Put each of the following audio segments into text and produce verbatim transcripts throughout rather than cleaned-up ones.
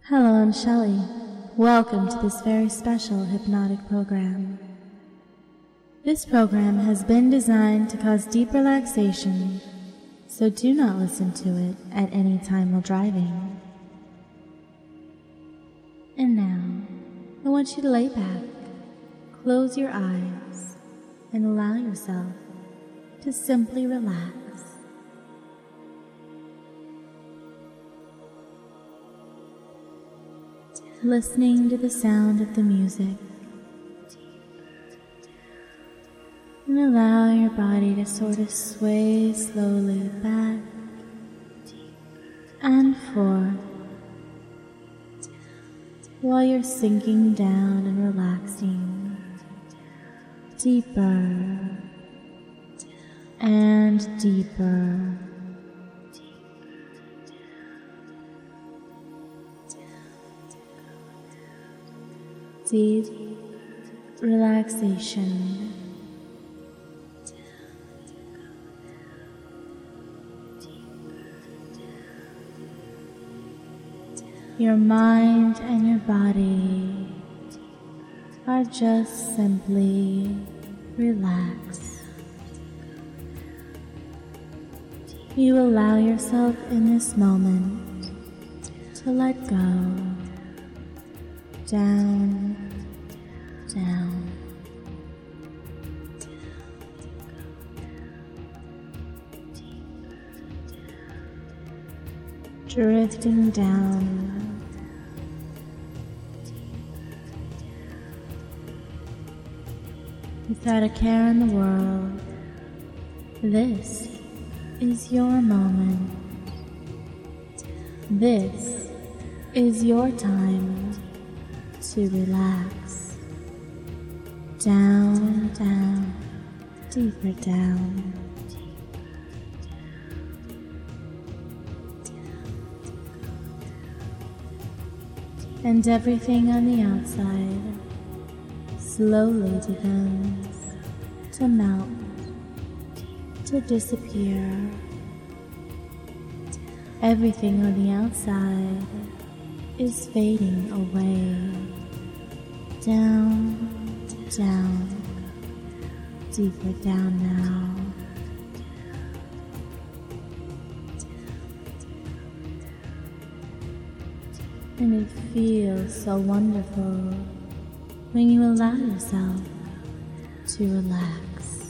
Hello, I'm Shelley. Welcome to this very special hypnotic program. This program has been designed to cause deep relaxation, so do not listen to it at any time while driving. And now, I want you to lay back, close your eyes, and allow yourself to simply relax. Listening to the sound of the music, and allow your body to sort of sway slowly back and forth while you're sinking down and relaxing deeper and deeper. Deep relaxation. Your mind and your body are just simply relaxed. You allow yourself in this moment to let go. Down, down, drifting down, without a care in the world. This is your moment. This is your time to relax. Down, down, deeper down. And everything on the outside slowly begins to melt, to disappear. Everything on the outside is fading away. Down, down, deeper down now. And it feels so wonderful when you allow yourself to relax.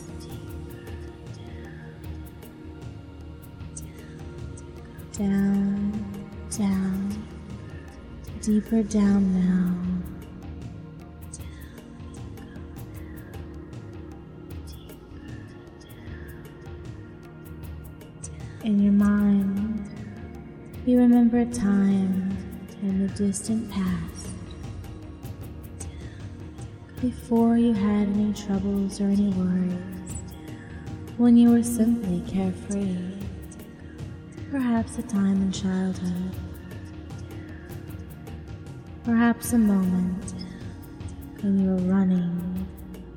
Down, down, deeper down now. In your mind, you remember a time in the distant past, before you had any troubles or any worries, when you were simply carefree, perhaps a time in childhood, perhaps a moment when you were running,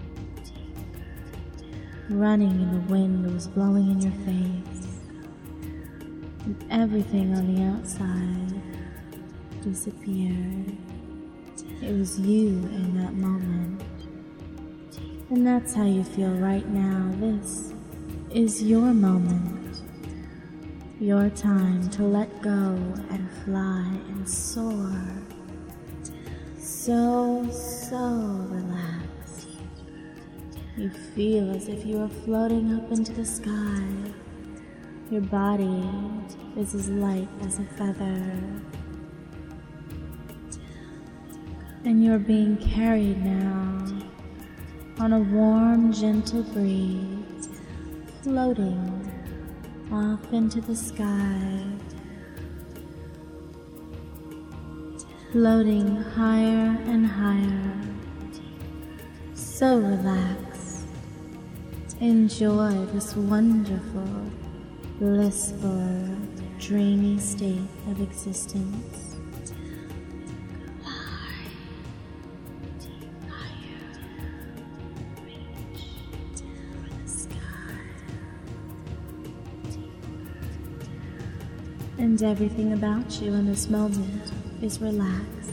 running and the wind was blowing in your face, and everything on the outside disappeared. It was you in that moment. And that's how you feel right now. This is your moment. Your time to let go and fly and soar. So, so relaxed. You feel as if you are floating up into the sky. Your body is as light as a feather. And you're being carried now on a warm, gentle breeze, floating off into the sky, floating higher and higher. So relax. Enjoy this wonderful, blissful, dreamy state of existence. And everything about you in this moment is relaxed.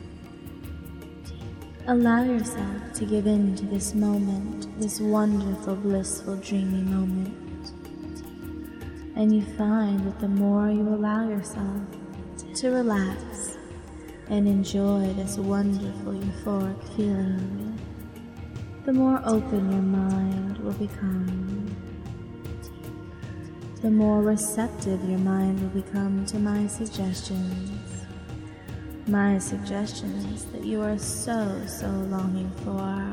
Allow yourself to give in to this moment, this wonderful, blissful, dreamy moment. And you find that the more you allow yourself to relax and enjoy this wonderful, euphoric feeling, the more open your mind will become. The more receptive your mind will become to my suggestions. My suggestions that you are so, so longing for.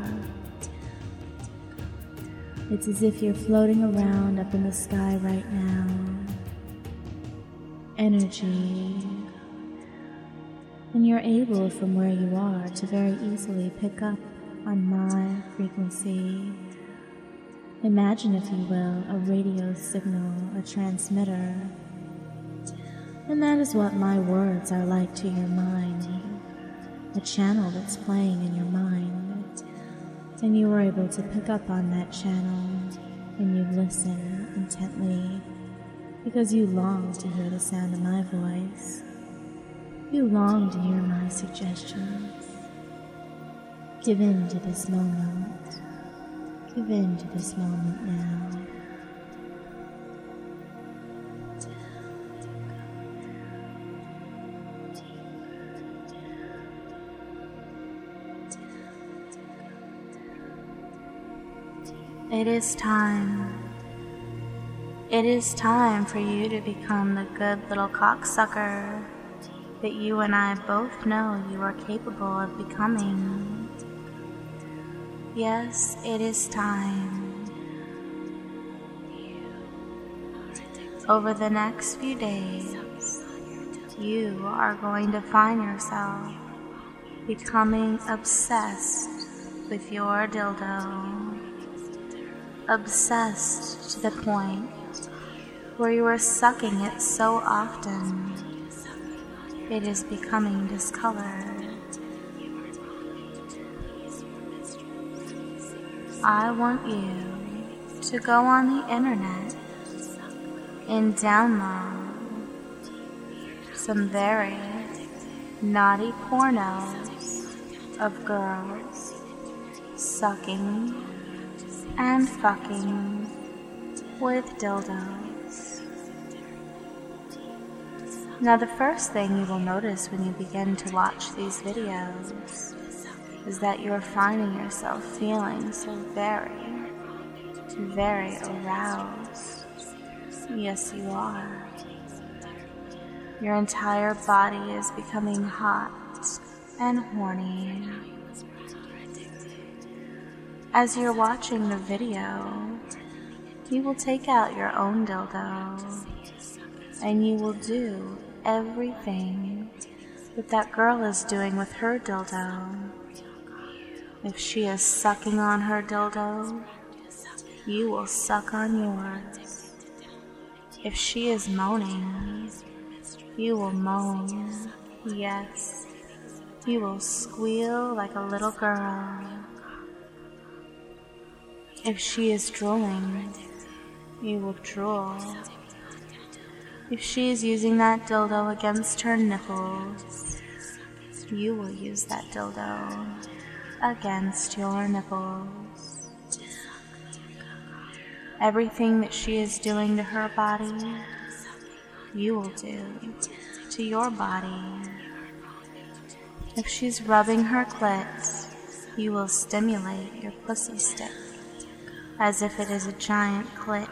It's as if you're floating around up in the sky right now. Energy. And you're able from where you are to very easily pick up on my frequency. Imagine, if you will, a radio signal, a transmitter. And that is what my words are like to your mind, a channel that's playing in your mind. And you were able to pick up on that channel, and you listen intently, because you long to hear the sound of my voice. You long to hear my suggestions. Give in to this moment. Give in to this moment now. It is time. It is time for you to become the good little cocksucker that you and I both know you are capable of becoming. Yes, it is time. Over the next few days, you are going to find yourself becoming obsessed with your dildo. Obsessed to the point where you are sucking it so often it is becoming discolored. I want you to go on the internet and download some very naughty pornos of girls sucking and fucking with dildos. Now, the first thing you will notice when you begin to watch these videos is that you are finding yourself feeling so very, very aroused. Yes, you are. Your entire body is becoming hot and horny. As you're watching the video, you will take out your own dildo and you will do everything that that girl is doing with her dildo. If she is sucking on her dildo, you will suck on yours. If she is moaning, you will moan. Yes, you will squeal like a little girl. If she is drooling, you will drool. If she is using that dildo against her nipples, you will use that dildo against your nipples. Everything that she is doing to her body, you will do to your body. If she's rubbing her clit, you will stimulate your pussy stick as if it is a giant clit.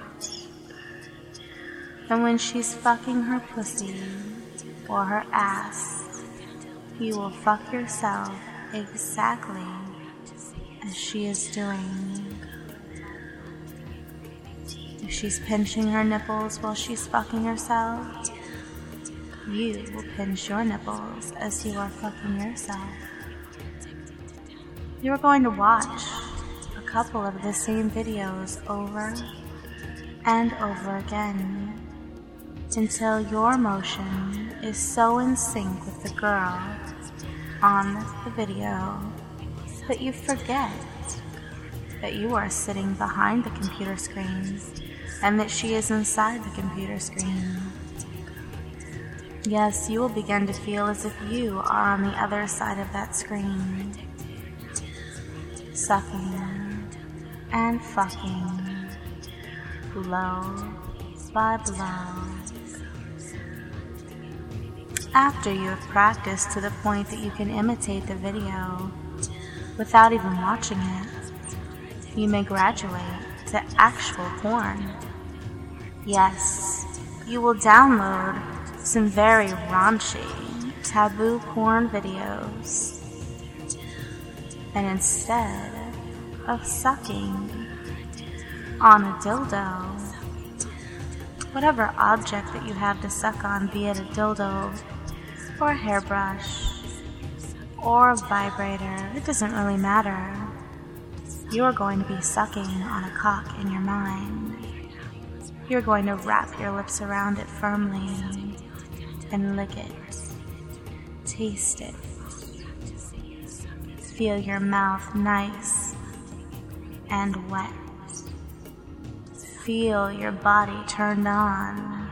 And when she's fucking her pussy or her ass, you will fuck yourself exactly as she is doing. If she's pinching her nipples while she's fucking herself, you will pinch your nipples as you are fucking yourself. You are going to watch a couple of the same videos over and over again until your motion is so in sync with the girl on the video that you forget that you are sitting behind the computer screen and that she is inside the computer screen. Yes, you will begin to feel as if you are on the other side of that screen, sucking and fucking, blow by blow. After you have practiced to the point that you can imitate the video without even watching it, you may graduate to actual porn. Yes, you will download some very raunchy, taboo porn videos, and instead of sucking on a dildo, whatever object that you have to suck on, be it a dildo or a hairbrush or a vibrator, it doesn't really matter. You're going to be sucking on a cock in your mind. You're going to wrap your lips around it firmly and lick it, taste it, feel your mouth nice and wet, feel your body turned on.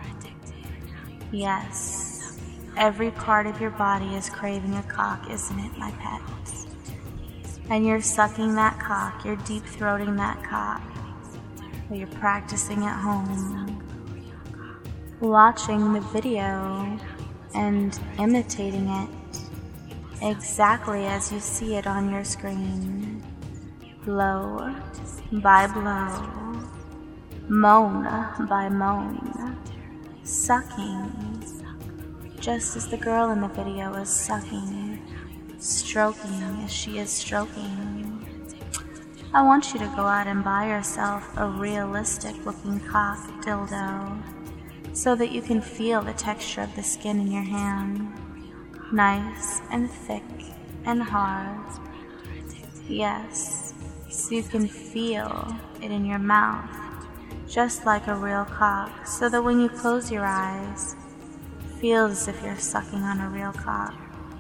Yes, every part of your body is craving a cock, isn't it, my pet? And you're sucking that cock, you're deep-throating that cock, while you're practicing at home, watching the video and imitating it exactly as you see it on your screen, blow by blow, moan by moan, sucking, just as the girl in the video is sucking, stroking as she is stroking. I want you to go out and buy yourself a realistic looking cock dildo so that you can feel the texture of the skin in your hand, nice and thick and hard. Yes, so you can feel it in your mouth, just like a real cock, so that when you close your eyes, it feels as if you're sucking on a real cock.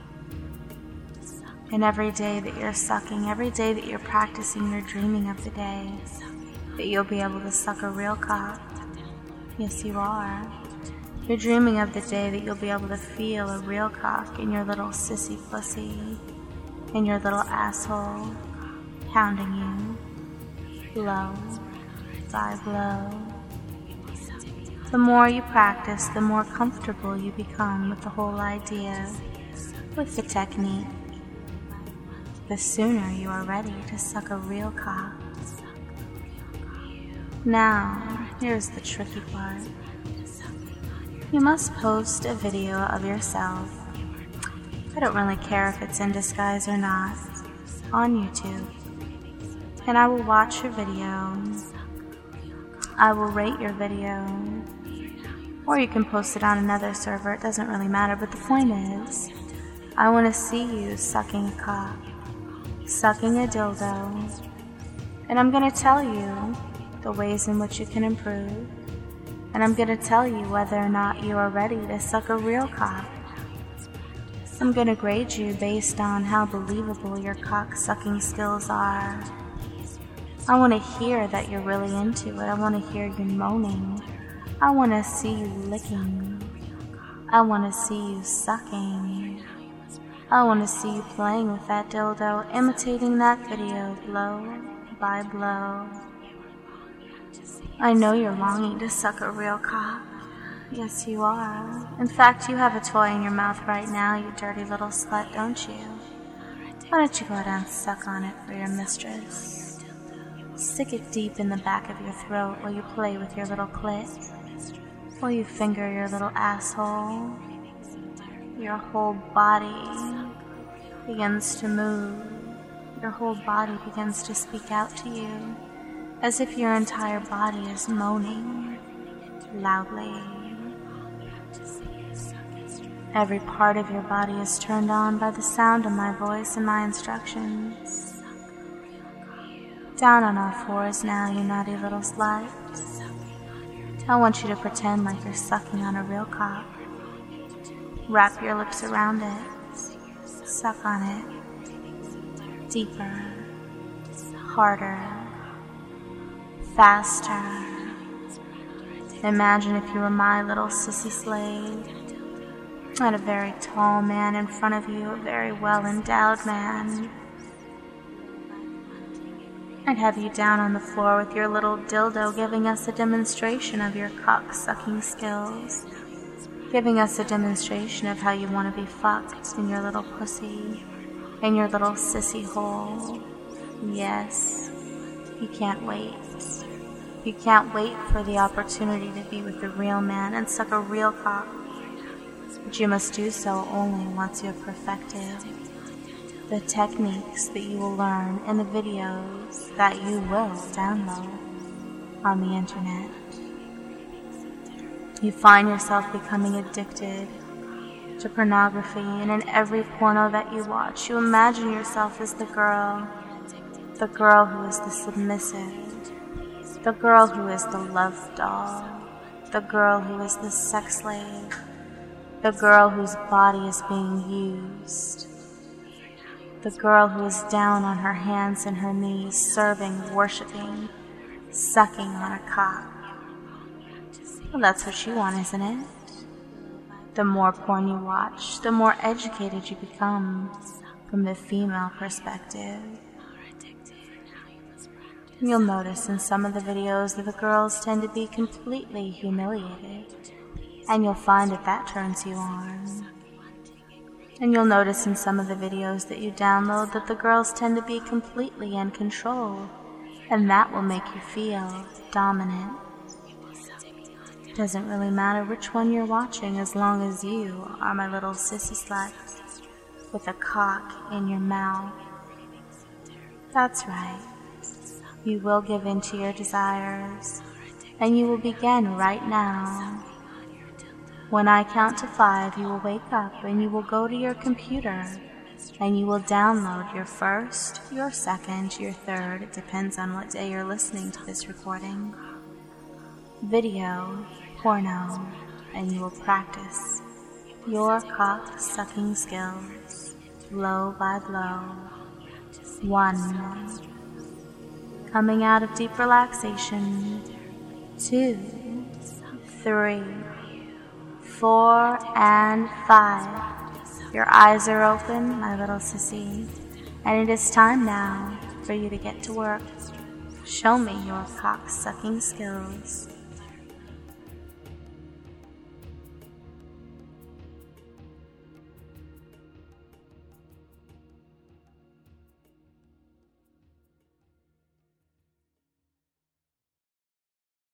And every day that you're sucking, every day that you're practicing, you're dreaming of the day that you'll be able to suck a real cock. Yes, you are. You're dreaming of the day that you'll be able to feel a real cock in your little sissy pussy, in your little asshole, pounding you, blow by blow. The more you practice, the more comfortable you become with the whole idea, with the technique. The sooner you are ready to suck a real cock. Now, here's the tricky part. You must post a video of yourself, I don't really care if it's in disguise or not, on YouTube. And I will watch your video. I will rate your video. Or you can post it on another server, it doesn't really matter, but the point is, I want to see you sucking a cock, sucking a dildo, and I'm going to tell you the ways in which you can improve, and I'm going to tell you whether or not you are ready to suck a real cock. I'm going to grade you based on how believable your cock sucking skills are. I want to hear that you're really into it. I want to hear you moaning. I want to see you licking. I want to see you sucking. I want to see you playing with that dildo, imitating that video blow by blow. I know you're longing to suck a real cock. Yes, you are. In fact, you have a toy in your mouth right now, you dirty little slut, don't you? Why don't you go down and suck on it for your mistress? Stick it deep in the back of your throat while you play with your little clit, while you finger your little asshole. Your whole body begins to move. Your whole body begins to speak out to you, as if your entire body is moaning loudly. Every part of your body is turned on by the sound of my voice and my instructions. Down on all fours now, you naughty little slut. I want you to pretend like you're sucking on a real cock. Wrap your lips around it. Suck on it. Deeper. Harder. Faster. Imagine if you were my little sissy slave. Not a very tall man in front of you, a very well-endowed man. I'd have you down on the floor with your little dildo giving us a demonstration of your cock-sucking skills. Giving us a demonstration of how you want to be fucked in your little pussy, in your little sissy hole. Yes, you can't wait. You can't wait for the opportunity to be with the real man and suck a real cock. But you must do so only once you have perfected the techniques that you will learn in the videos that you will download on the internet. You find yourself becoming addicted to pornography, and in every porno that you watch, you imagine yourself as the girl, the girl who is the submissive, the girl who is the love doll, the girl who is the sex slave, the girl whose body is being used, the girl who is down on her hands and her knees, serving, worshiping, sucking on a cock. Well, that's what you want, isn't it? The more porn you watch, the more educated you become from the female perspective. You'll notice in some of the videos that the girls tend to be completely humiliated, and you'll find that that turns you on. And you'll notice in some of the videos that you download that the girls tend to be completely in control, and that will make you feel dominant. It doesn't really matter which one you're watching as long as you are my little sissy slut with a cock in your mouth. That's right. You will give in to your desires, and you will begin right now. When I count to five, you will wake up and you will go to your computer and you will download your first, your second, your third, it depends on what day you're listening to this recording, video, porno, and you will practice your cock-sucking skills, blow by blow. One, coming out of deep relaxation. Two, three, four, and five. Your eyes are open, my little sissy, and it is time now for you to get to work. Show me your cock-sucking skills.